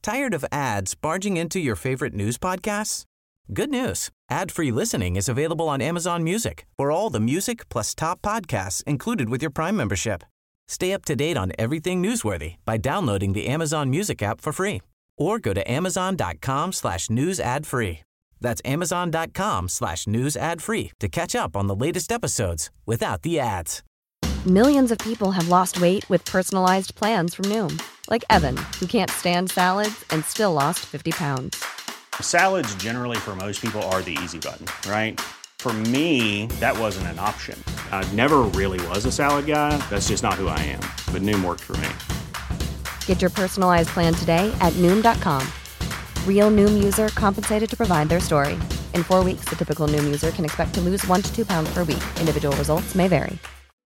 Tired of ads barging into your favorite news podcasts? Good news. Ad-free listening is available on Amazon Music for all the music plus top podcasts included with your Prime membership. Stay up to date on everything newsworthy by downloading the Amazon Music app for free or go to amazon.com/news ad free. That's amazon.com/news ad free to catch up on the latest episodes without the ads. Millions of people have lost weight with personalized plans from Noom. Like Evan, who can't stand salads and still lost 50 pounds. Salads generally for most people are the easy button, right? For me, that wasn't an option. I never really was a salad guy. That's just not who I am. But Noom worked for me. Get your personalized plan today at Noom.com. Real Noom user compensated to provide their story. In 4 weeks, the typical Noom user can expect to lose 1 to 2 pounds per week. Individual results may vary.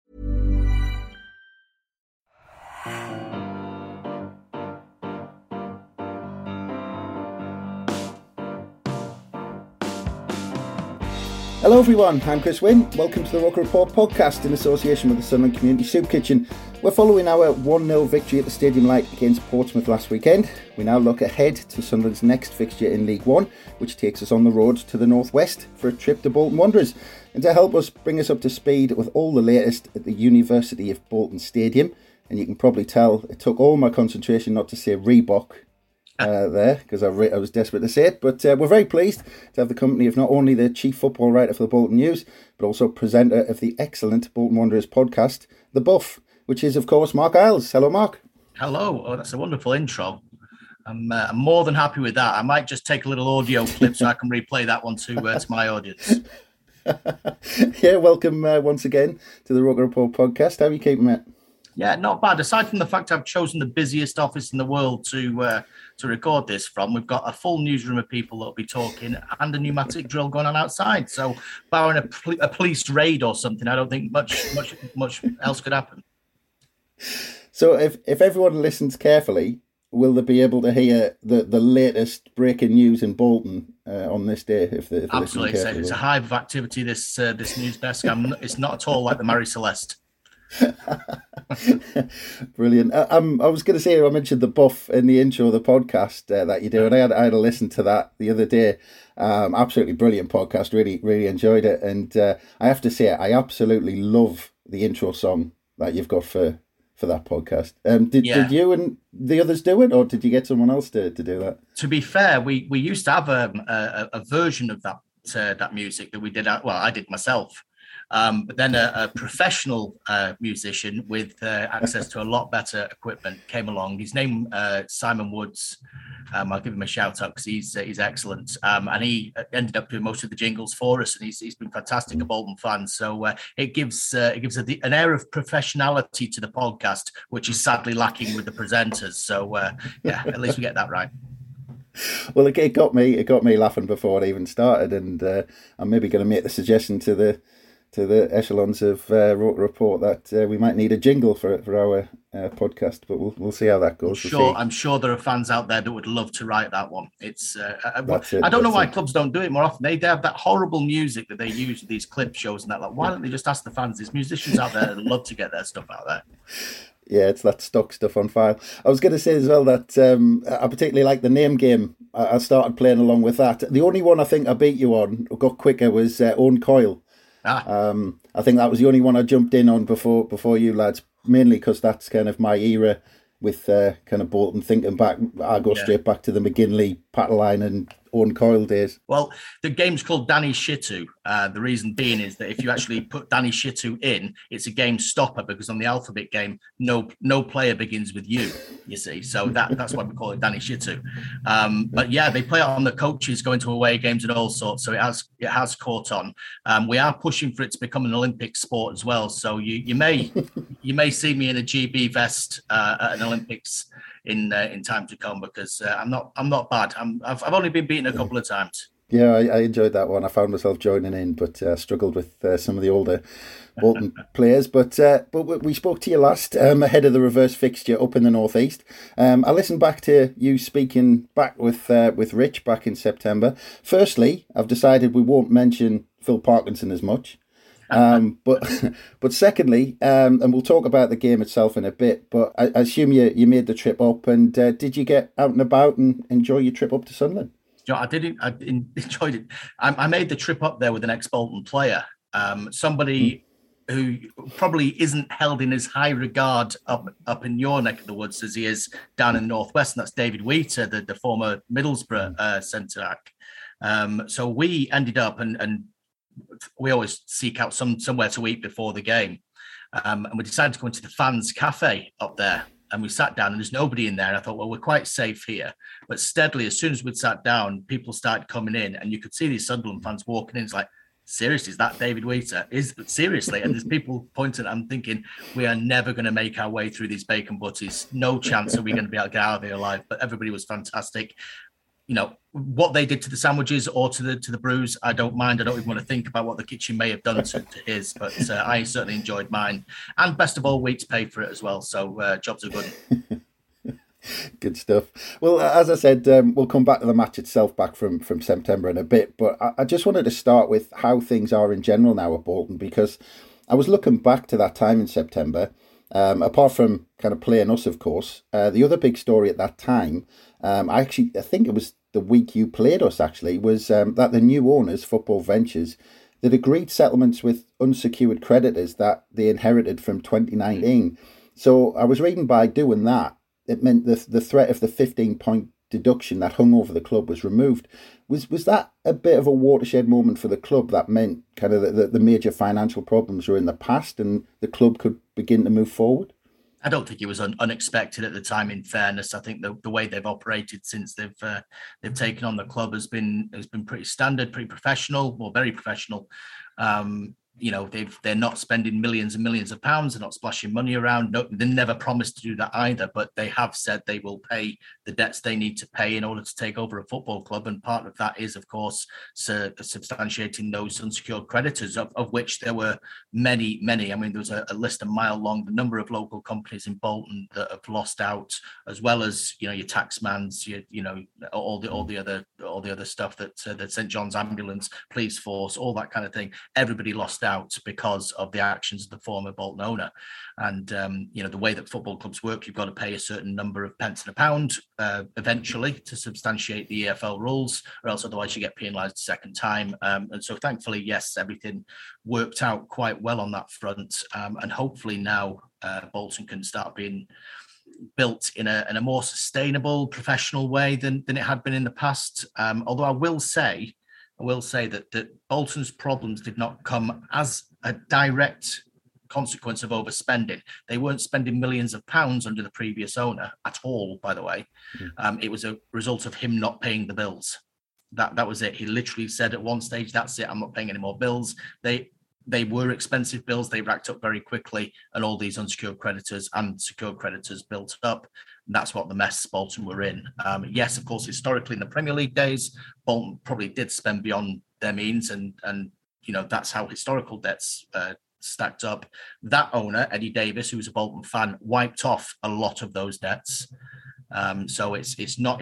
Hello everyone, I'm Chris Wynn. Welcome to the Roker Report podcast in association with the Sunderland Community Soup Kitchen. We're following our 1-0 victory at the Stadium Light against Portsmouth last weekend. We now look ahead to Sunderland's next fixture in League One, which takes us on the road to the northwest for a trip to Bolton Wanderers. And to help us bring us up to speed with all the latest at the University of Bolton Stadium, and you can probably tell it took all my concentration not to say Reebok there, because I was desperate to say it. But we're very pleased to have the company of not only the chief football writer for the Bolton News, but also presenter of the excellent Bolton Wanderers podcast, The Buff, which is, of course, Mark Isles. Hello, Mark. Hello. Oh, that's a wonderful intro. I'm more than happy with that. I might just take a little audio clip so I can replay that one to my audience. Yeah, welcome once again to the Roker Report podcast. How are you keeping, mate? Yeah, not bad. Aside from the fact I've chosen the busiest office in the world to record this from, we've got a full newsroom of people that'll be talking and a pneumatic drill going on outside. So, barring a police raid or something, I don't think much else could happen. So, if everyone listens carefully, will they be able to hear the latest breaking news in Bolton on this day? If absolutely, it's a hive of activity. This news desk. It's not at all like the Marie Celeste. Brilliant. I was going to say, I mentioned The Buff in the intro of the podcast that you do, and I had a listen to that the other day. Absolutely brilliant podcast. Really enjoyed it, and I have to say, I absolutely love the intro song that you've got for that podcast. Did you and the others do it, or did you get someone else to do that? To be fair, we used to have a version of that music that we did. I did myself. But then a professional musician with access to a lot better equipment came along. His name Simon Woods. I'll give him a shout out because he's excellent. And he ended up doing most of the jingles for us, and he's been fantastic, a Bolton fan. So it gives an air of professionality to the podcast, which is sadly lacking with the presenters. So at least we get that right. Well, it got me laughing before it even started, and I'm maybe going to make the suggestion to the echelons of Roker Report that we might need a jingle for our podcast, but we'll see how that goes. I'm sure there are fans out there that would love to write that one. It's I don't know why clubs don't do it more often. They have that horrible music that they use with these clip shows and that. Like, why don't they just ask the fans? There's musicians out there that love to get their stuff out there. Yeah, it's that stock stuff on file. I was going to say as well that I particularly like the name game. I started playing along with that. The only one I think I beat you on, or got quicker, was Own Coil. I think that was the only one I jumped in on before you lads, mainly because that's kind of my era with kind of Bolton. Thinking back, I go straight back to the McGinley, Patterline and Own Coil days. Well, the game's called Danny Shitu. The reason being is that if you actually put Danny Shitu in, it's a game stopper, because on the alphabet game, no player begins with you see. So that's why we call it Danny Shitu. But yeah, they play it on the coaches going to away games and all sorts. So it has caught on. We are pushing for it to become an Olympic sport as well. So you may see me in a GB vest at an Olympics in time to come, because I'm not bad. I've only been beaten a couple of times. Yeah, I enjoyed that one. I found myself joining in, but struggled with some of the older Bolton players. But we spoke to you last ahead of the reverse fixture up in the northeast. I listened back to you speaking back with Rich back in September. Firstly, I've decided we won't mention Phil Parkinson as much. But secondly, and we'll talk about the game itself in a bit, but I assume you made the trip up, and did you get out and about and enjoy your trip up to Sunderland? I enjoyed it. I made the trip up there with an ex-Bolton player, somebody who probably isn't held in as high regard up in your neck of the woods as he is down in the Northwest, and that's David Wheater, the former Middlesbrough centre-back. So we ended up, and we always seek out somewhere to eat before the game. And we decided to go into the fans cafe up there. And we sat down and there's nobody in there. And I thought, well, we're quite safe here. But steadily, as soon as we'd sat down, people started coming in and you could see these Sunderland fans walking in. It's like, seriously, is that David Wheater? Seriously? And there's people pointing. I'm thinking, we are never going to make our way through these bacon butties. No chance are we going to be able to get out of here alive. But everybody was fantastic. You know, what they did to the sandwiches or to the brews, I don't mind. I don't even want to think about what the kitchen may have done to his, but I certainly enjoyed mine. And best of all, Wheats paid for it as well. So jobs are good. Good stuff. Well, as I said, we'll come back to the match itself back from September in a bit. But I just wanted to start with how things are in general now at Bolton, because I was looking back to that time in September. Apart from kind of playing us, of course, the other big story at that time, I think it was the week you played us, actually, was that the new owners, Football Ventures, that agreed settlements with unsecured creditors that they inherited from 2019. So I was reading by doing that, it meant the threat of the 15-point deduction that hung over the club was removed. Was that a bit of a watershed moment for the club that meant kind of the major financial problems were in the past and the club could begin to move forward? I don't think it was unexpected at the time. In fairness, I think the way they've operated since they've taken on the club has been pretty standard, pretty professional, or very professional. You know, they're not spending millions and millions of pounds. They're not splashing money around. No, they never promised to do that either, but they have said they will pay the debts they need to pay in order to take over a football club. And part of that is, of course, substantiating those unsecured creditors, of which there were many. I mean, there was a list a mile long, the number of local companies in Bolton that have lost out, as well as, you know, your taxmans, all the other stuff that St. John's Ambulance, police force, all that kind of thing. Everybody lost out because of the actions of the former Bolton owner. And the way that football clubs work, you've got to pay a certain number of pence in a pound eventually to substantiate the EFL rules, or else otherwise you get penalised a second time. And so thankfully, yes, everything worked out quite well on that front. And hopefully now Bolton can start being built in a more sustainable, professional way than it had been in the past. Although I will say that Bolton's problems did not come as a direct consequence of overspending. They weren't spending millions of pounds under the previous owner at all, by the way. It was a result of him not paying the bills. That was it. He literally said at one stage, that's it, I'm not paying any more bills. They were expensive bills. They racked up very quickly, and all these unsecured creditors and secured creditors built up. And that's what the mess Bolton were in. Yes, of course, historically in the Premier League days, Bolton probably did spend beyond their means, and that's how historical debts stacked up. That owner, Eddie Davis, who was a Bolton fan, wiped off a lot of those debts. So it's not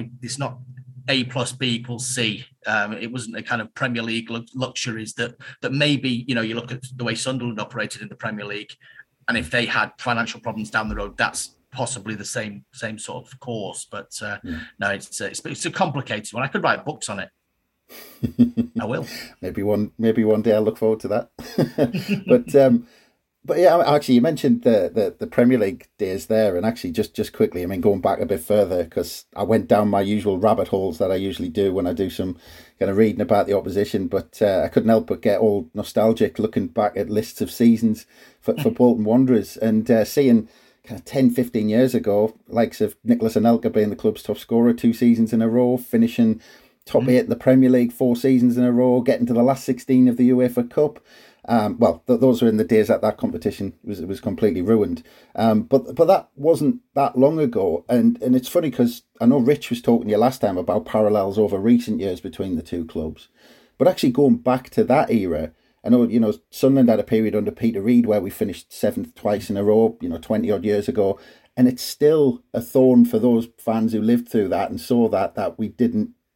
A plus B equals C. It wasn't a kind of Premier League luxuries that maybe, you look at the way Sunderland operated in the Premier League, and if they had financial problems down the road, that's possibly the same sort of course. But no, it's a complicated one. I could write books on it. I will. Maybe one day I'll look forward to that. But yeah, actually, you mentioned the Premier League days there, and actually, just quickly, I mean, going back a bit further, because I went down my usual rabbit holes that I usually do when I do some kind of reading about the opposition, but I couldn't help but get all nostalgic looking back at lists of seasons for Bolton Wanderers, and seeing kind of 10, 15 years ago, likes of Nicholas Anelka being the club's top scorer 2 seasons in a row, finishing top 8 in the Premier League 4 seasons in a row, getting to the last 16 of the UEFA Cup. Those were in the days that competition was completely ruined. But that wasn't that long ago. And it's funny because I know Rich was talking to you last time about parallels over recent years between the two clubs. But actually going back to that era, I know, Sunderland had a period under Peter Reid where we finished 7th twice in a row, 20 odd years ago. And it's still a thorn for those fans who lived through that and saw that we didn't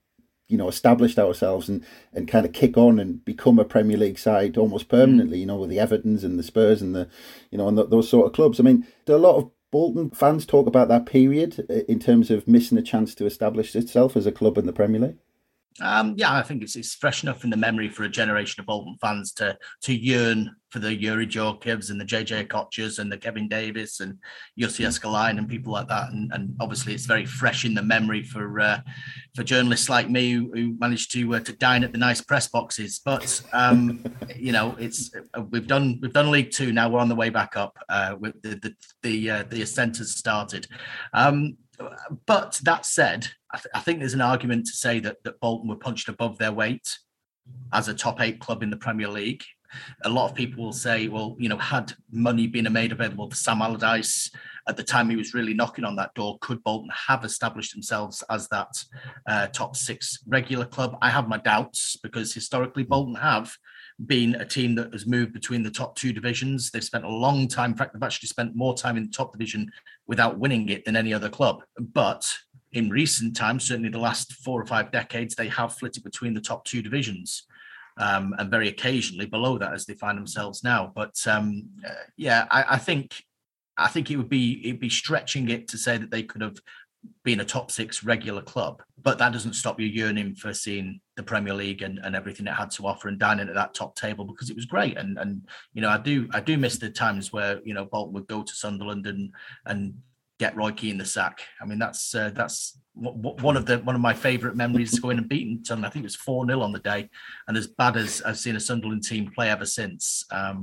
established ourselves and kind of kick on and become a Premier League side almost permanently, with the Evertons and the Spurs and those sort of clubs. I mean, do a lot of Bolton fans talk about that period in terms of missing a chance to establish itself as a club in the Premier League? I think it's fresh enough in the memory for a generation of Bolton fans to yearn for the Yuri Djorkaevs and the JJ Kochas and the Kevin Davis and Jussi Escalainen and people like that. And obviously it's very fresh in the memory for journalists like me who managed to dine at the nice press boxes. But it's we've done League Two now. We're on the way back up. With the ascent has started. But that said, I think there's an argument to say that Bolton were punched above their weight as a top 8 club in the Premier League. A lot of people will say, well, had money been made available for Sam Allardyce at the time he was really knocking on that door, could Bolton have established themselves as that top 6 regular club? I have my doubts, because historically Bolton have been a team that has moved between the top 2 divisions. They've spent a long time. In fact, they've actually spent more time in the top division without winning it than any other club. But in recent times, certainly the last 4 or 5 decades, they have flitted between the top 2 divisions, and very occasionally below that as they find themselves now. But I think it'd be stretching it to say that they could have been a top 6 regular club, but that doesn't stop you yearning for seeing the Premier League and everything it had to offer and dining at that top table, because it was great. And I do miss the times where Bolton would go to Sunderland and get Roy Keane the sack. I mean, that's one of my favourite memories, going and beating Sunderland. I think it was 4-0 on the day, and as bad as I've seen a Sunderland team play ever since.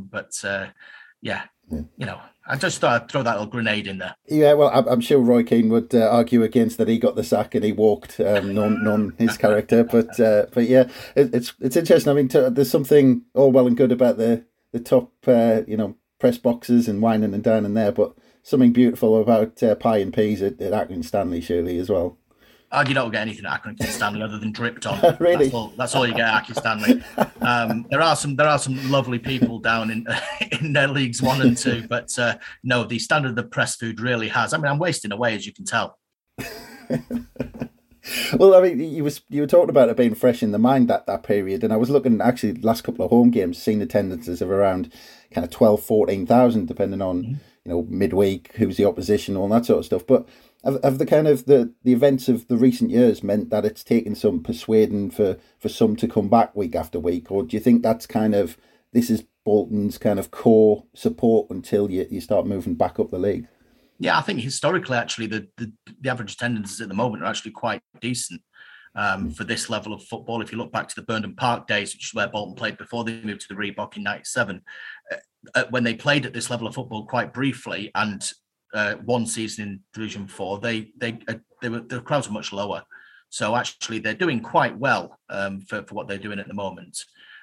I just thought I'd throw that little grenade in there. Yeah, well, I'm sure Roy Keane would argue against that. He got the sack and he walked, non his character. But yeah, it's interesting. I mean, there's something all well and good about the top, press boxes and whining and dining there, but something beautiful about pie and peas at Accrington Stanley, surely, as well. You don't get anything at Accrington Stanley other than dripped on. Really? That's all you get at Accrington Stanley. There are some lovely people down in their leagues 1 and 2, but no, the standard of the press food really has. I mean, I'm wasting away, as you can tell. Well, I mean, you were talking about it being fresh in the mind that period, and I was looking actually last couple of home games, seeing attendances of around kind of 12,000-14,000, depending on midweek, who's the opposition, all that sort of stuff. But have the kind of the events of the recent years meant that it's taken some persuading for some to come back week after week, or do you think that's this is Bolton's kind of core support until you start moving back up the league? Yeah, I think historically, actually, the average attendances at the moment are actually quite decent for this level of football. If you look back to the Burnham Park days, which is where Bolton played before they moved to the Reebok in '97, when they played at this level of football quite briefly and one season in Division 4, the crowds were much lower. So actually, they're doing quite well for what they're doing at the moment.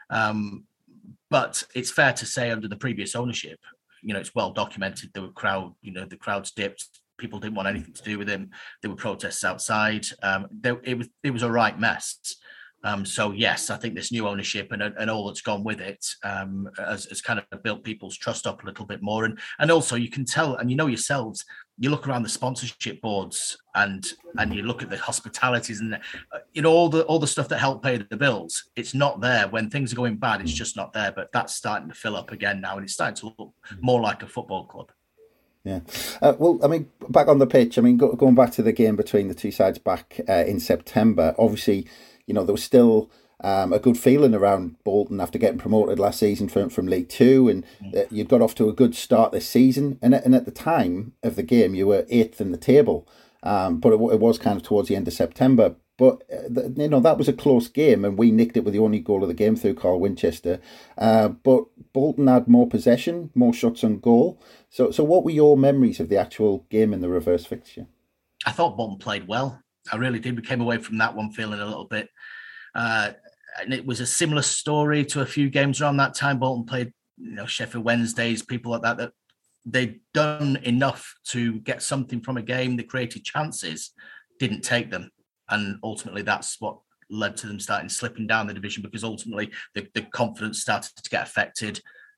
But it's fair to say, under the previous ownership, it's well documented. The crowds dipped. People didn't want anything to do with him. There were protests outside. It was a right mess. So yes, I think this new ownership and all that's gone with it has kind of built people's trust up a little bit more. And also you can tell, and yourselves, you look around the sponsorship boards and you look at the hospitalities and all the stuff that help pay the bills. It's not there when things are going bad. It's just not there. But that's starting to fill up again now, and it's starting to look more like a football club. Yeah. Well, I mean, back on the pitch, I mean, going back to the game between the two sides back in September, obviously, there was still a good feeling around Bolton after getting promoted last season from League Two, and you'd got off to a good start this season. And at the time of the game, you were 8th in the table, but it was kind of towards the end of September. But, that was a close game, and we nicked it with the only goal of the game through Carl Winchester. But Bolton had more possession, more shots on goal. So what were your memories of the actual game in the reverse fixture? I thought Bolton played well. I really did. We came away from that one feeling a little bit. And it was a similar story to a few games around that time. Bolton played, Sheffield Wednesdays, people like that they'd done enough to get something from a game. They created chances, didn't take them. And ultimately, that's what led to them slipping down the division, because ultimately the confidence started to get affected.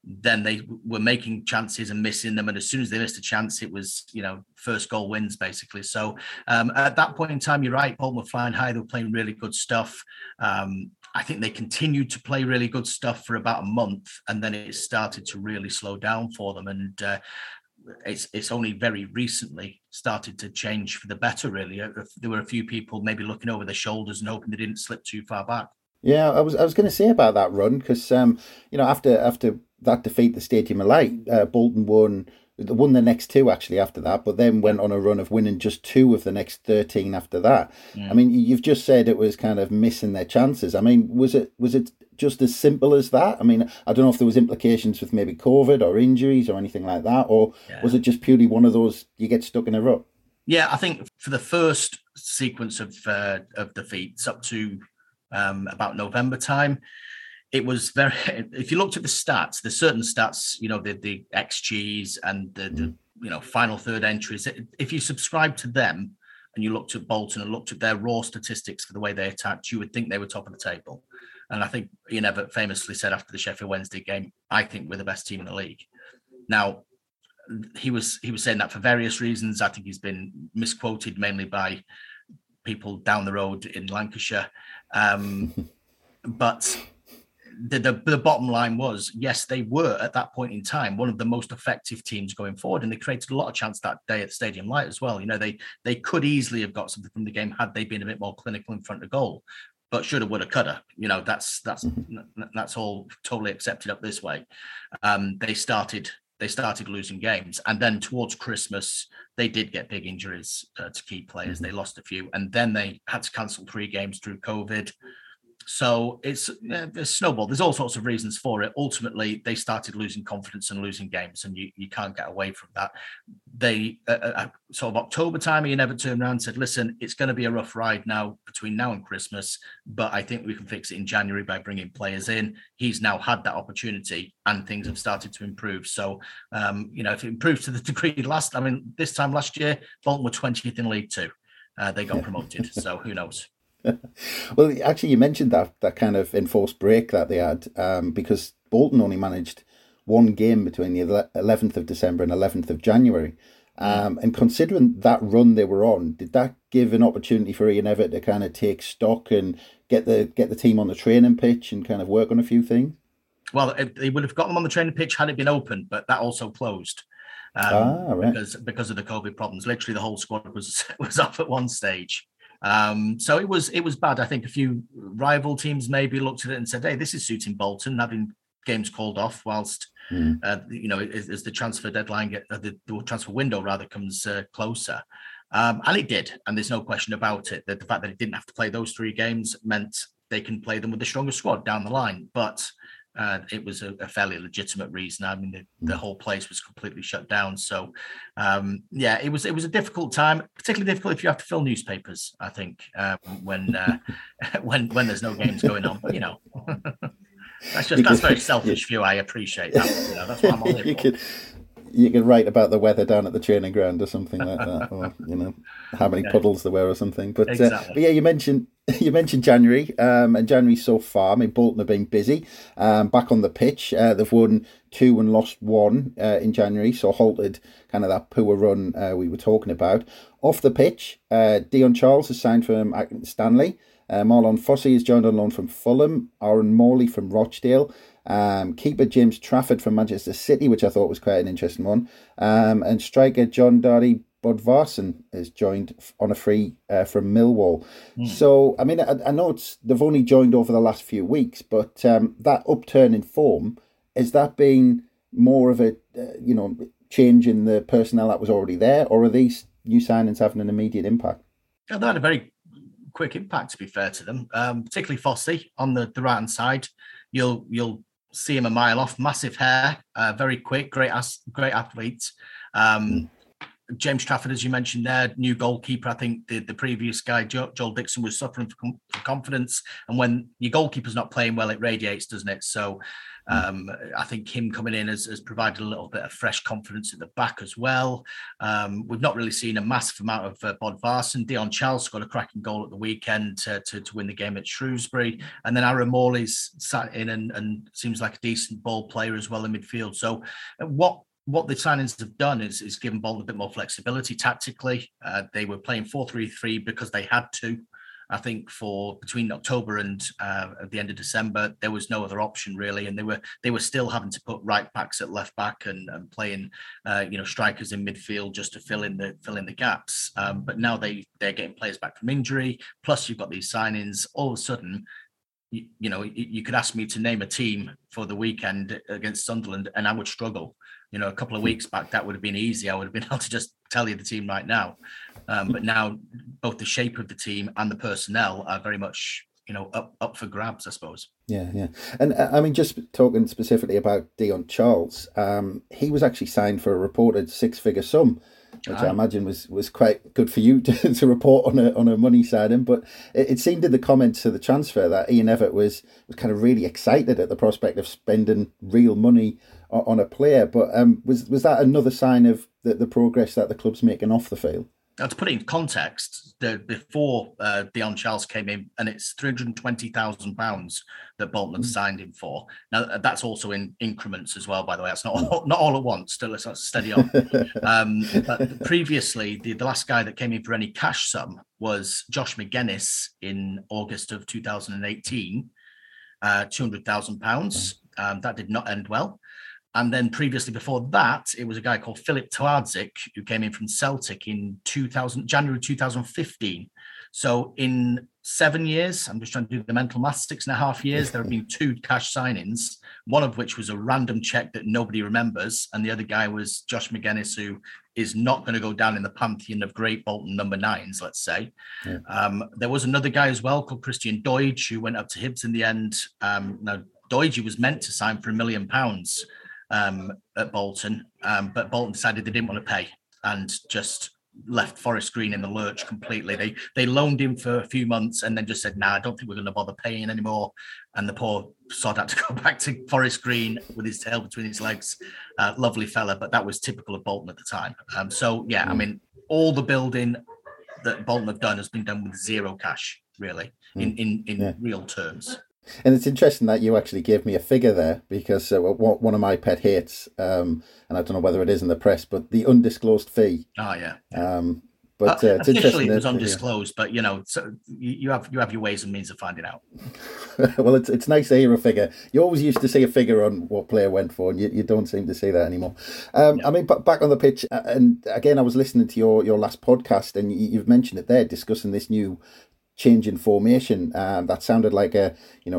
then they were making chances and missing them. And as soon as they missed a chance, it was, first goal wins, basically. So at that point in time, you're right, Bolton were flying high. They were playing really good stuff. I think they continued to play really good stuff for about a month, and then it started to really slow down for them. And it's only very recently started to change for the better, really. There were a few people maybe looking over their shoulders and hoping they didn't slip too far back. Yeah, I was going to say about that run because after that defeat at the Stadium of Light, Bolton won the next two actually after that, but then went on a run of winning just 2 of the next 13 after that. I mean, you've just said it was kind of missing their chances. I mean, was it just as simple as that? I mean, I don't know if there was implications with maybe COVID or injuries or anything like that, or was it just purely one of those you get stuck in a rut? Yeah, I think for the first sequence of defeats up to about November time, it was very. If you looked at the stats, there's certain stats, the XGs and the final third entries. If you subscribe to them and you looked at Bolton and looked at their raw statistics for the way they attacked, you would think they were top of the table. And I think Ian Evatt famously said after the Sheffield Wednesday game, "I think we're the best team in the league." Now, he was saying that for various reasons. I think he's been misquoted mainly by people down the road in Lancashire. But the bottom line was, yes, they were at that point in time one of the most effective teams going forward, and they created a lot of chance that day at Stadium Light as well. They could easily have got something from the game had they been a bit more clinical in front of goal, but shoulda, woulda, coulda. That's all totally accepted up this way. They started losing games, and then towards Christmas they did get big injuries to key players. They lost a few, and then they had to cancel 3 games through COVID. So it's snowballed. There's all sorts of reasons for it. Ultimately, they started losing confidence and losing games, and you can't get away from that. They sort of October time, Ian Evatt turned around and said, "Listen, it's going to be a rough ride now between now and Christmas, but I think we can fix it in January by bringing players in." He's now had that opportunity, and things have started to improve. So, if it improves to the degree this time last year, Bolton were 20th in League Two. They got promoted. So who knows? Well, actually, you mentioned that kind of enforced break that they had because Bolton only managed 1 game between the 11th of December and 11th of January. And considering that run they were on, did that give an opportunity for Ian Evatt to kind of take stock and get the team on the training pitch and kind of work on a few things? Well, they would have got them on the training pitch had it been open, but that also closed right. because of the COVID problems. Literally, the whole squad was off at one stage. So it was bad. I think a few rival teams maybe looked at it and said, "Hey, this is suiting Bolton, having games called off whilst as the transfer deadline the transfer window rather comes closer." And it did, and there's no question about it. That the fact that it didn't have to play those 3 games meant they can play them with the stronger squad down the line. But it was a fairly legitimate reason. I mean, the whole place was completely shut down. So, it was a difficult time, particularly difficult if you have to fill newspapers, I think, when there's no games going on. But, that's very selfish view. I appreciate that. That's what I'm on here for. You could write about the weather down at the training ground or something like that, or how many puddles there were or something. But, exactly. But yeah, you mentioned January, and January so far. I mean, Bolton have been busy. Back on the pitch, they've won 2 and lost 1 in January, so halted kind of that poor run we were talking about. Off the pitch, Dion Charles has signed from Accrington Stanley. Marlon Fossey has joined on loan from Fulham. Aaron Morley from Rochdale. Keeper James Trafford from Manchester City, which I thought was quite an interesting one. And striker John Dadi Bodvarsson is joined on a free from Millwall. So, I mean, I know they've only joined over the last few weeks, but that upturn in form, has that been more of a, change in the personnel that was already there, or are these new signings having an immediate impact? Yeah, they had a very quick impact, to be fair to them, particularly Fossey on the right-hand side. You'll see him a mile off, massive hair, very quick, great athlete. James Trafford, as you mentioned there, new goalkeeper. I think the previous guy, Joel Dixon, was suffering from confidence. And when your goalkeeper's not playing well, it radiates, doesn't it? So I think him coming in has provided a little bit of fresh confidence at the back as well. We've not really seen a massive amount of Bodvarsson. Dion Charles scored a cracking goal at the weekend to win the game at Shrewsbury. And then Aaron Morley's sat in and seems like a decent ball player as well in midfield. So what the signings have done is given Bolton a bit more flexibility tactically. They were playing 4-3-3 because they had to. I think for between October and at the end of December, there was no other option really, and they were still having to put right backs at left back and playing strikers in midfield just to fill in the gaps. But now they're getting players back from injury. Plus, you've got these signings. All of a sudden, you could ask me to name a team for the weekend against Sunderland, and I would struggle. A couple of weeks back, that would have been easy. I would have been able to just tell you the team right now. But now both the shape of the team and the personnel are very much, up for grabs, I suppose. Yeah. And I mean, just talking specifically about Dion Charles, he was actually signed for a reported 6-figure sum, which I imagine was quite good for you to report on a money signing. But it seemed in the comments to the transfer that Ian Evatt was kind of really excited at the prospect of spending real money on a player. But was that another sign of the progress that the club's making off the field? Now, to put it in context, before Dion Charles came in, and it's £320,000 that Bolton have signed him for. Now, that's also in increments as well, by the way. That's not all at once. Still, it's not steady on. But previously, the last guy that came in for any cash sum was Josh McGuinness in August of 2018, £200,000. That did not end well. And then previously before that, it was a guy called Filip Twardzik who came in from Celtic in January 2015. So in 7 years, I'm just trying to do the mental maths, 6.5 years, there have been 2 cash signings, one of which was a random check that nobody remembers. And the other guy was Josh McGuinness, who is not going to go down in the pantheon of great Bolton number 9s, let's say. Yeah. There was another guy as well called Christian Doidge, who went up to Hibs in the end. Now, Doidge was meant to sign for £1 million at Bolton, but Bolton decided they didn't want to pay and just left Forest Green in the lurch completely. They loaned him for a few months and then just said, I don't think we're going to bother paying anymore. And the poor sod had to go back to Forest Green with his tail between his legs. Lovely fella, but that was typical of Bolton at the time. I mean, all the building that Bolton have done has been done with zero cash, really, in real terms. And it's interesting that you actually gave me a figure there, because one of my pet hates, and I don't know whether it is in the press, but the undisclosed fee. Oh, yeah. But it's officially it was undisclosed, but so you have your ways and means of finding out. Well, it's nice to hear a figure. You always used to see a figure on what player went for, and you don't seem to see that anymore. I mean, back on the pitch, and again, I was listening to your last podcast, and you've mentioned it there, discussing this new change in formation. That sounded like a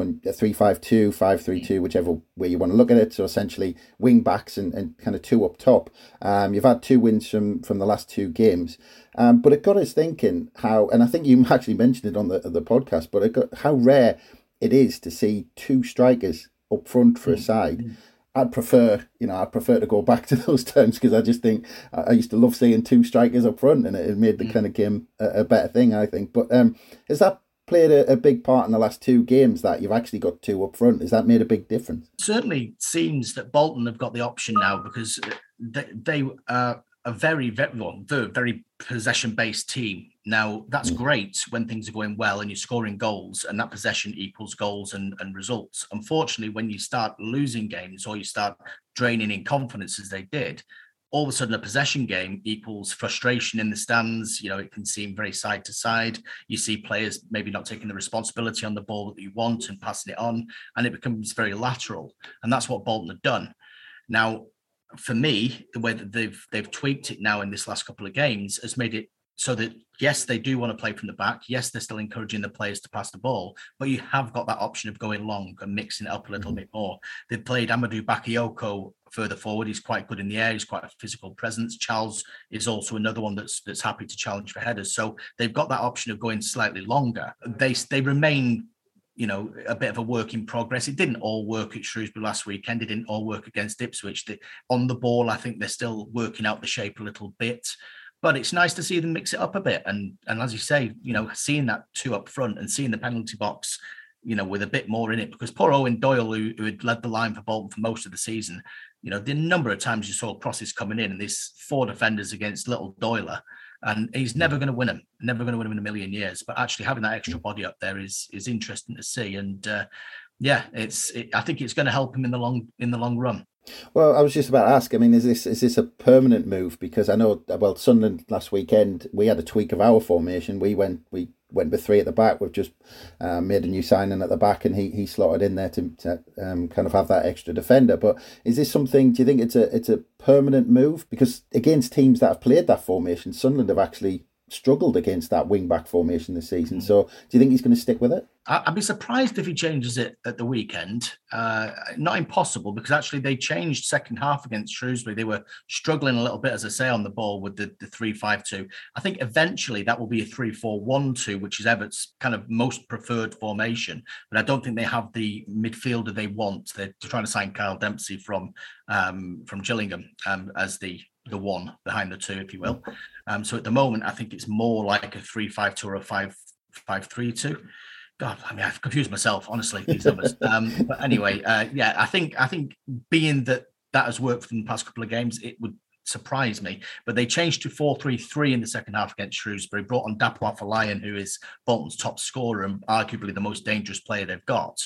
3-5-2, 5-3-2, whichever way you want to look at it. So essentially wing backs and kind of 2 up top. You've had 2 wins from the last 2 games. But it got us thinking how, and I think you actually mentioned it on the podcast, but how rare it is to see 2 strikers up front for a side. I'd prefer to go back to those times, because I just think I used to love seeing 2 strikers up front, and it made the kind of game a better thing, I think. But has that played a big part in the last 2 games, that you've actually got 2 up front? Has that made a big difference? Certainly seems that Bolton have got the option now, because they are a very, very possession-based team. Now, that's great when things are going well and you're scoring goals, and that possession equals goals and results. Unfortunately, when you start losing games or you start draining in confidence, as they did, all of a sudden a possession game equals frustration in the stands. It can seem very side to side. You see players maybe not taking the responsibility on the ball that you want and passing it on, and it becomes very lateral. And that's what Bolton have done. Now, for me, the way that they've tweaked it now in this last couple of games has made it so that, yes, they do want to play from the back. Yes, they're still encouraging the players to pass the ball, but you have got that option of going long and mixing it up a little bit more. They've played Amadou Bakayoko further forward. He's quite good in the air. He's quite a physical presence. Charles is also another one that's happy to challenge for headers. So they've got that option of going slightly longer. They remain a bit of a work in progress. It didn't all work at Shrewsbury last weekend. It didn't all work against Ipswich. On the ball, I think they're still working out the shape a little bit. But it's nice to see them mix it up a bit. And as you say, seeing that 2 up front and seeing the penalty box, with a bit more in it, because poor Owen Doyle, who had led the line for Bolton for most of the season, the number of times you saw crosses coming in and these 4 defenders against little Doyler, and he's never going to win them, never going to win them in a million years. But actually having that extra body up there is interesting to see. And I think it's going to help him in the long run. Well, I was just about to ask, I mean, is this a permanent move? Because I know, Sunderland last weekend, we had a tweak of our formation. We went with 3 at the back. We've just made a new signing at the back, and he slotted in there to kind of have that extra defender. But is this something, do you think it's a permanent move? Because against teams that have played that formation, Sunderland have actually struggled against that wing-back formation this season. So do you think he's going to stick with it? I'd be surprised if he changes it at the weekend. Not impossible, because actually they changed second half against Shrewsbury. They were struggling a little bit, as I say, on the ball with the 3-5-2. I think eventually that will be a 3-4-1-2, which is Everton's kind of most preferred formation. But I don't think they have the midfielder they want. They're trying to sign Kyle Dempsey from Gillingham as the one behind the 2, if you will. So at the moment, I think it's more like a 3-5-2 or a 5-3-2. God, I mean, I've confused myself, honestly, these numbers. But anyway, I think being that has worked for them the past couple of games, it would surprise me. But they changed to 4-3-3 in the second half against Shrewsbury, brought on Dapo Afolayan, who is Bolton's top scorer and arguably the most dangerous player they've got.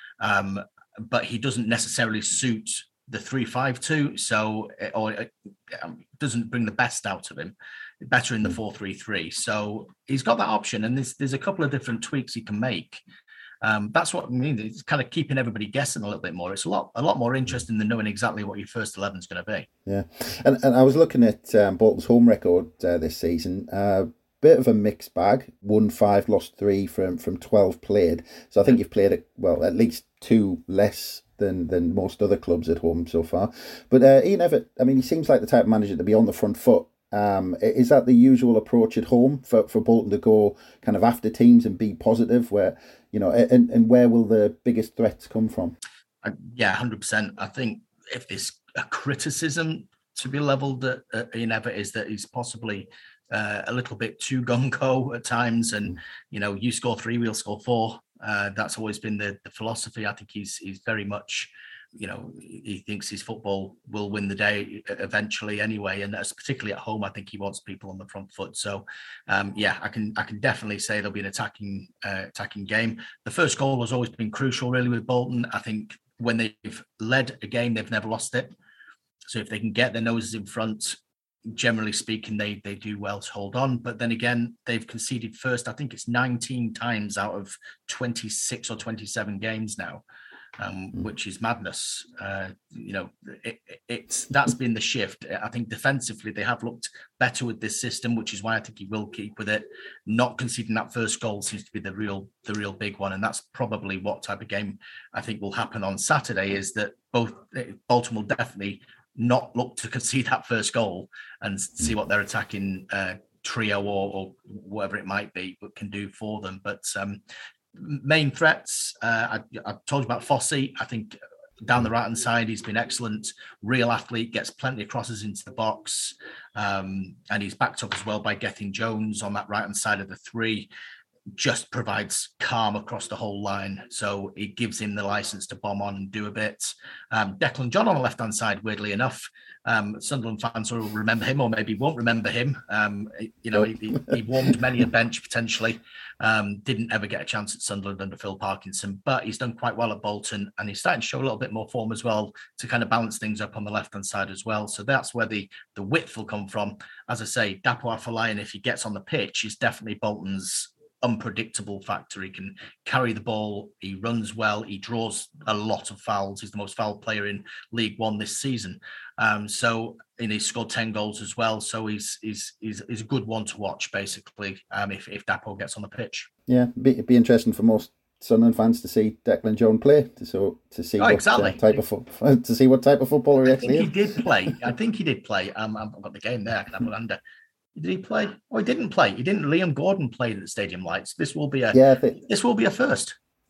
But he doesn't necessarily suit the 3-5-2, so it doesn't bring the best out of him. Better in the 4-3-3. So he's got that option, and there's a couple of different tweaks he can make. That's what I mean. It's kind of keeping everybody guessing a little bit more. It's a lot more interesting than knowing exactly what your first 11 is going to be. Yeah, and I was looking at Bolton's home record this season. Bit of a mixed bag. Won 5, lost 3 from 12 played. So I think you've played at least 2 less than most other clubs at home so far. But Ian Evatt, I mean, he seems like the type of manager to be on the front foot. Is that the usual approach at home for Bolton to go kind of after teams and be positive? Where and where will the biggest threats come from? 100%. I think if there's a criticism to be levelled at Ian Evatt is that he's possibly a little bit too gung-ho at times, and you score 3, we'll score 4. That's always been the philosophy. I think he's very much. He thinks his football will win the day eventually anyway, and that's particularly at home. I think he wants people on the front foot. So, I can definitely say there'll be an attacking game. The first goal has always been crucial, really, with Bolton. I think when they've led a game, they've never lost it. So if they can get their noses in front, generally speaking, they do well to hold on. But then again, they've conceded first. I think it's 19 times out of 26 or 27 games now. Which is madness. That's been the shift. I think defensively they have looked better with this system, which is why I think he will keep with it. Not conceding that first goal seems to be the real big one, and that's probably what type of game I think will happen on Saturday. Is that Bolton will definitely not look to concede that first goal and see what their attacking trio or whatever it might be can do for them, but. Main threats, I told you about Fossey. I think down the right-hand side, he's been excellent. Real athlete, gets plenty of crosses into the box. And he's backed up as well by Gethin Jones on that right-hand side of the 3. Just provides calm across the whole line. So it gives him the license to bomb on and do a bit. Declan John on the left-hand side, weirdly enough. Sunderland fans will remember him, or maybe won't remember him. He warmed many a bench potentially. Didn't ever get a chance at Sunderland under Phil Parkinson, but he's done quite well at Bolton, and he's starting to show a little bit more form as well to kind of balance things up on the left-hand side as well. So that's where the width will come from. As I say, Dapo Afolayan, if he gets on the pitch, is definitely Bolton's unpredictable factor. He can carry the ball, he runs well, he draws a lot of fouls. He's the most fouled player in League One this season. And he's scored 10 goals as well. So he's a good one to watch, basically, if Dapo gets on the pitch. Yeah, it'd be interesting for most Sunderland fans to see Declan Jones play, to see what type of footballer he actually is. I think he did play. I've got the game there. I can have a under. Did he play? Oh, he didn't play. He didn't. Liam Gordon played at the Stadium Lights. This will be a first.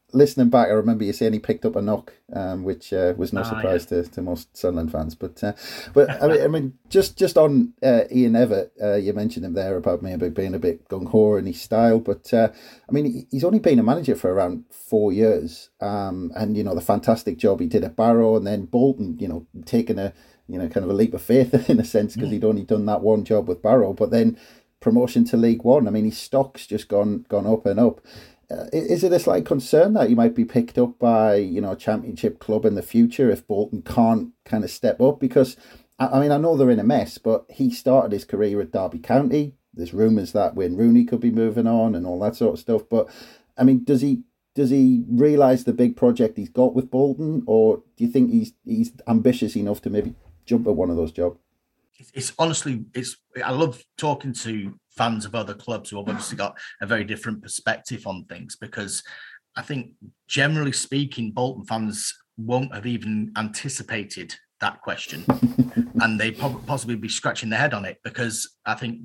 listening back, I remember you saying he picked up a knock, which was no surprise to most Sunderland fans. But I mean, just on Ian Evatt, you mentioned him there about maybe being a bit gung ho in his style. But I mean, he's only been a manager for around 4 years, and the fantastic job he did at Barrow, and then Bolton, taking a kind of a leap of faith in a sense, because he'd only done that one job with Barrow, but then promotion to League One. I mean, his stock's just gone up and up. Is it a slight concern that he might be picked up by, a championship club in the future if Bolton can't kind of step up? Because, I mean, I know they're in a mess, but he started his career at Derby County. There's rumours that Wayne Rooney could be moving on and all that sort of stuff. But, I mean, does he realise the big project he's got with Bolton? Or do you think he's ambitious enough to maybe jump at one of those jobs? It's honestly, I love talking to fans of other clubs who have obviously got a very different perspective on things, because I think generally speaking, Bolton fans won't have even anticipated that question and they possibly be scratching their head on it, because I think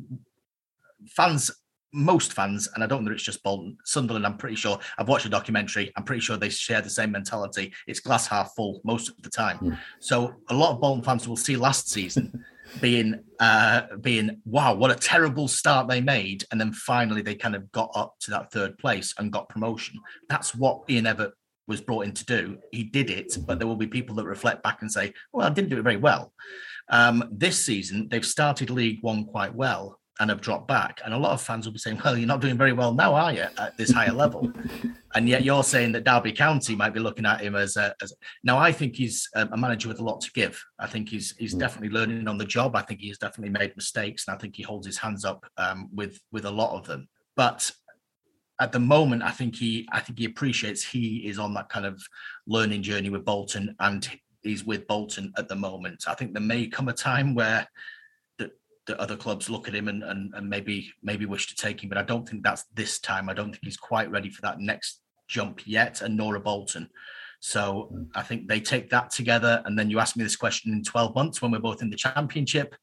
most fans, and I don't know if it's just Bolton, Sunderland, I'm pretty sure, I've watched a documentary, I'm pretty sure they share the same mentality. It's glass half full most of the time. So a lot of Bolton fans will see last season being wow, what a terrible start they made, and then finally they kind of got up to that third place and got promotion. That's what Ian Evatt was brought in to do. He did it, but there will be people that reflect back and say, well, I didn't do it very well. This season they've started League One quite well and have dropped back, and a lot of fans will be saying, well, you're not doing very well now, are you, at this higher level? And yet you're saying that Derby County might be looking at him as now. I think he's a manager with a lot to give. I think he's definitely learning on the job. I think he's definitely made mistakes, and I think he holds his hands up with a lot of them. But at the moment, I think he appreciates he is on that kind of learning journey with Bolton, and he's with Bolton at the moment. I think there may come a time where the other clubs look at him and maybe wish to take him, but I don't think that's this time. I don't think he's quite ready for that next jump yet, and nor are Bolton. So I think they take that together, and then you ask me this question in 12 months when we're both in the Championship.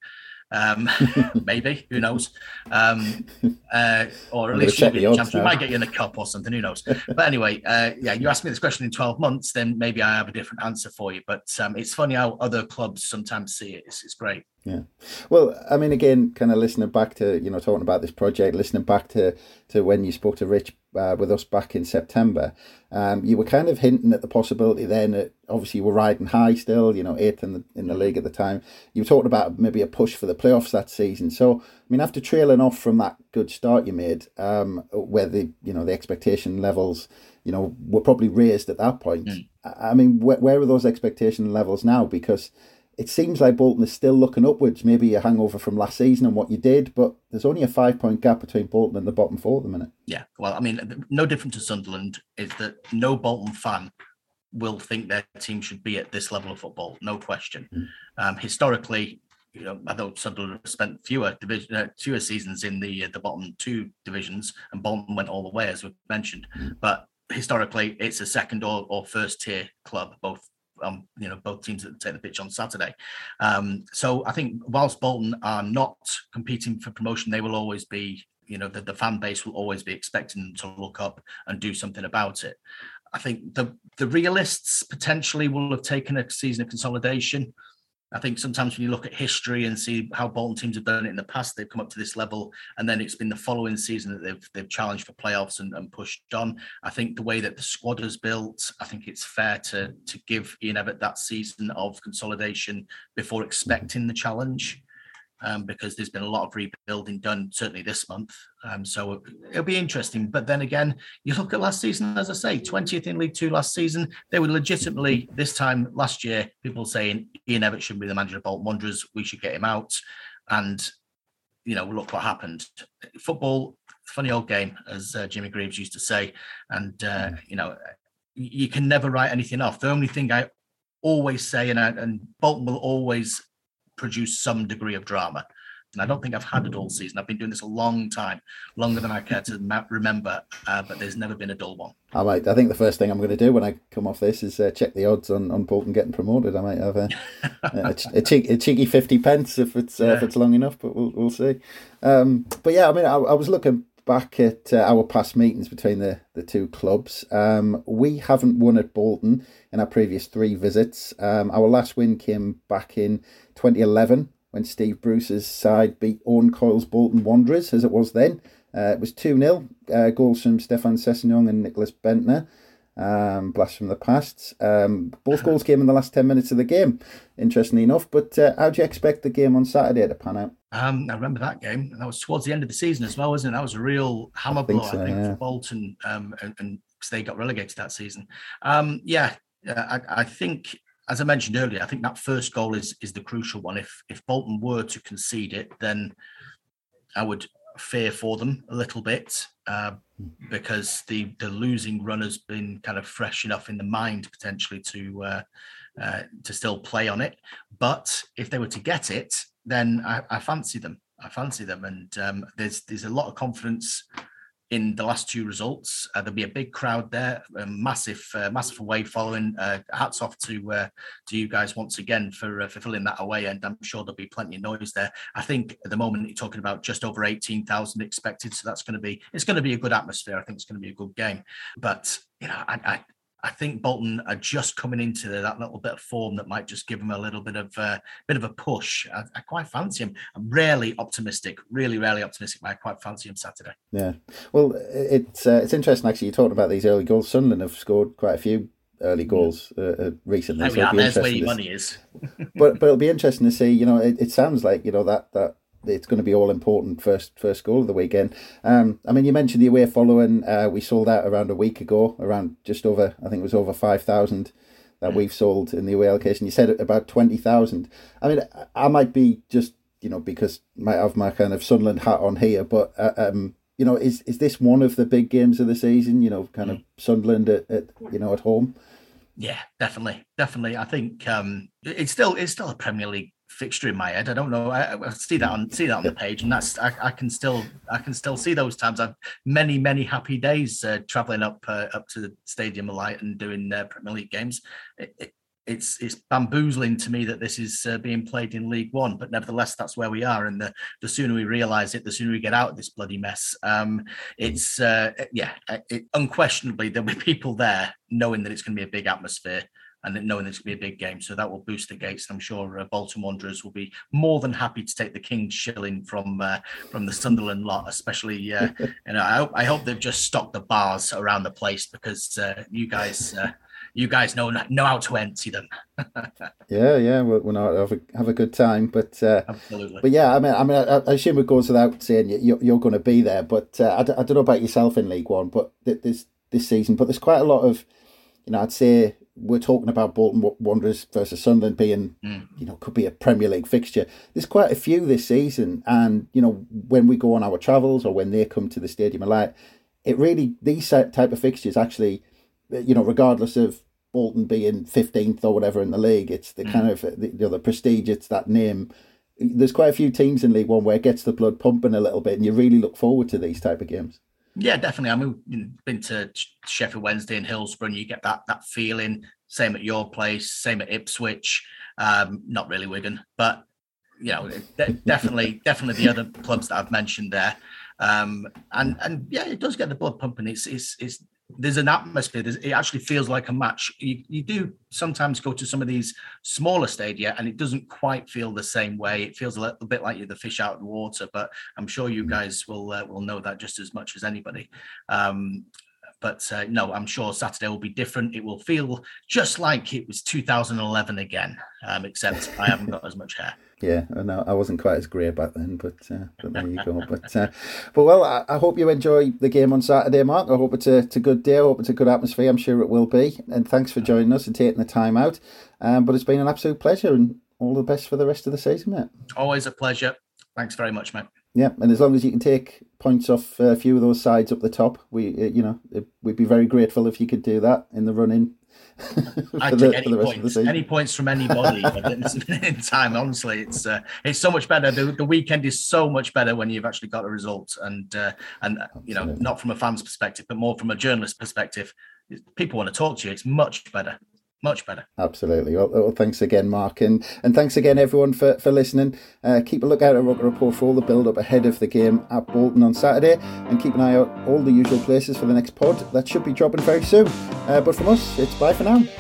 Maybe, who knows? Or at least we might get you in the cup or something, who knows? But anyway, you ask me this question in 12 months, then maybe I have a different answer for you. But it's funny how other clubs sometimes see it. It's great. Yeah. Well, I mean, again, kind of listening back to, talking about this project, listening back to when you spoke to Rich with us back in September, you were kind of hinting at the possibility then that obviously you were riding high still, 8th in the league at the time. You were talking about maybe a push for the playoffs that season. So, I mean, after trailing off from that good start you made, where the expectation levels, were probably raised at that point. I mean, where are those expectation levels now? Because it seems like Bolton is still looking upwards, maybe a hangover from last season and what you did, but there's only a 5-point gap between Bolton and the bottom 4 at the minute. Yeah, well, I mean, no different to Sunderland is that no Bolton fan will think their team should be at this level of football, no question. Historically, I know Sunderland spent fewer seasons in the bottom 2 divisions, and Bolton went all the way, as we've mentioned. But historically, it's a second or first tier club, both teams that take the pitch on Saturday. So I think whilst Bolton are not competing for promotion, they will always be, the fan base will always be expecting them to look up and do something about it. I think the realists potentially will have taken a season of consolidation. I think sometimes when you look at history and see how Bolton teams have done it in the past, they've come up to this level, and then it's been the following season that they've challenged for playoffs and pushed on. I think the way that the squad is built, I think it's fair to give Ian Evatt that season of consolidation before expecting the challenge, because there's been a lot of rebuilding done, certainly this month. So it'll be interesting. But then again, you look at last season, as I say, 20th in League Two last season. They were legitimately, this time last year, people saying Ian Evatt shouldn't be the manager of Bolton Wanderers. We should get him out. And, look what happened. Football, funny old game, as Jimmy Greaves used to say. And, you can never write anything off. The only thing I always say, and Bolton will always produce some degree of drama, and I don't think I've had it all season. I've been doing this a long time, longer than I care to remember, but there's never been a dull one. I think the first thing I'm going to do when I come off this is check the odds on Bolton getting promoted. I might have a cheeky 50 pence if it's long enough, but we'll see. But yeah, I mean, I was looking back at our past meetings between the two clubs. We haven't won at Bolton in our previous 3 visits. Our last win came back in 2011 when Steve Bruce's side beat Owen Coyle's Bolton Wanderers, as it was then. It was 2-0, goals from Stefan Sessegnon and Nicholas Bentner. Blast from the past. Both goals came in the last 10 minutes of the game, interestingly enough. But how do you expect the game on Saturday to pan out? I remember that game. That was towards the end of the season as well, wasn't it? That was a real hammer blow, I think, for Bolton, and because they got relegated that season. I think, as I mentioned earlier, I think that first goal is the crucial one. If Bolton were to concede it, then I would fear for them a little bit, because the losing run has been kind of fresh enough in the mind potentially to still play on it. But if they were to get it, then I fancy them. And there's a lot of confidence in the last 2 results. There'll be a big crowd there, a massive away following. Hats off to you guys once again for filling that away, and I'm sure there'll be plenty of noise there. I think at the moment you're talking about just over 18,000 expected, so it's going to be a good atmosphere. I think it's going to be a good game, but I think Bolton are just coming into that little bit of form that might just give them a little bit of a push. I quite fancy him. I'm rarely optimistic, really rarely optimistic, but I quite fancy him Saturday. Yeah, well, it's interesting actually. You talked about these early goals. Sunderland have scored quite a few early goals recently. There's where your money is. but it'll be interesting to see. It sounds like that. It's going to be all important first goal of the weekend. You mentioned the away following. We sold out around a week ago, around just over, I think it was over 5,000 that we've sold in the away allocation. You said about 20,000. I might be just, because I might have my kind of Sunderland hat on here, but is this one of the big games of the season? Kind of Sunderland at home. Yeah, definitely. I think it's still a Premier League fixture in my head. I don't know. I see that on the page, and that's I can still see those times. I've many happy days traveling up to the Stadium of Light and doing Premier League games. It's bamboozling to me that this is being played in League One, but nevertheless, that's where we are. And the sooner we realise it, the sooner we get out of this bloody mess. Unquestionably there'll be people there knowing that it's going to be a big atmosphere, and knowing there's going to be a big game. So that will boost the gates. I'm sure Bolton Wanderers will be more than happy to take the King's shilling from the Sunderland lot, especially, I hope they've just stocked the bars around the place, because you guys know how to empty them. yeah, we'll have a good time. But absolutely. But yeah, I assume it goes without saying you're going to be there. But I don't know about yourself in League One, but this season, but there's quite a lot of, I'd say, we're talking about Bolton Wanderers versus Sunderland being, could be a Premier League fixture. There's quite a few this season, and when we go on our travels or when they come to the Stadium of Light, these type of fixtures actually, regardless of Bolton being 15th or whatever in the league, it's the kind of the prestige, it's that name. There's quite a few teams in League One where it gets the blood pumping a little bit, and you really look forward to these type of games. Yeah, definitely. Been to Sheffield Wednesday and Hillsborough, and you get that feeling. Same at your place, same at Ipswich. Not really Wigan, but definitely the other clubs that I've mentioned there. And yeah, it does get the blood pumping. It's there's an atmosphere. It actually feels like a match. You do sometimes go to some of these smaller stadia, and it doesn't quite feel the same way. It feels a little bit like you're the fish out of the water. But I'm sure you guys will know that just as much as anybody. But no, I'm sure Saturday will be different. It will feel just like it was 2011 again, except I haven't got as much hair. Yeah, no, I wasn't quite as grey back then, but there you go. But well, I hope you enjoy the game on Saturday, Mark. I hope it's a good day. I hope it's a good atmosphere. I'm sure it will be. And thanks for joining us and taking the time out. But it's been an absolute pleasure, and all the best for the rest of the season, mate. Always a pleasure. Thanks very much, mate. Yeah, and as long as you can take points off a few of those sides up the top, we'd be very grateful if you could do that in the run-in. I'd take any points from anybody in time. Honestly, it's so much better. The weekend is so much better when you've actually got a result, and not from a fan's perspective, but more from a journalist perspective. People want to talk to you. It's much better. Much better. Absolutely. Well, thanks again, Mark. And thanks again, everyone, for listening. Keep a lookout at Roker Report for all the build-up ahead of the game at Bolton on Saturday. And keep an eye out all the usual places for the next pod. That should be dropping very soon. But from us, it's bye for now.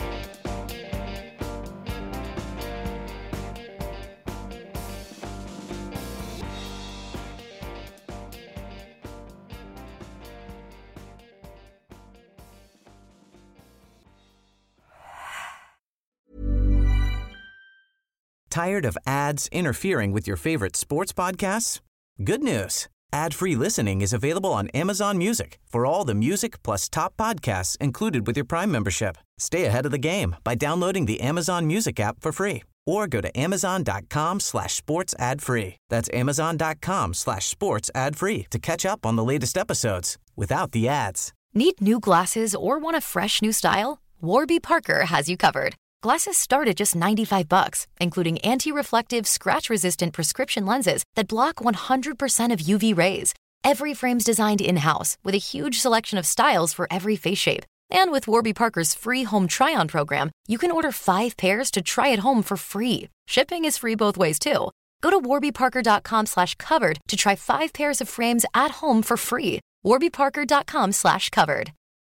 Tired of ads interfering with your favorite sports podcasts? Good news. Ad-free listening is available on Amazon Music for all the music plus top podcasts included with your Prime membership. Stay ahead of the game by downloading the Amazon Music app for free or go to amazon.com/sports ad free. That's amazon.com/sports ad free to catch up on the latest episodes without the ads. Need new glasses or want a fresh new style? Warby Parker has you covered. Glasses start at just $95, including anti-reflective, scratch-resistant prescription lenses that block 100% of UV rays. Every frame's designed in-house with a huge selection of styles for every face shape. And with Warby Parker's free home try-on program, you can order 5 pairs to try at home for free. Shipping is free both ways, too. Go to warbyparker.com/covered to try 5 pairs of frames at home for free. warbyparker.com/covered.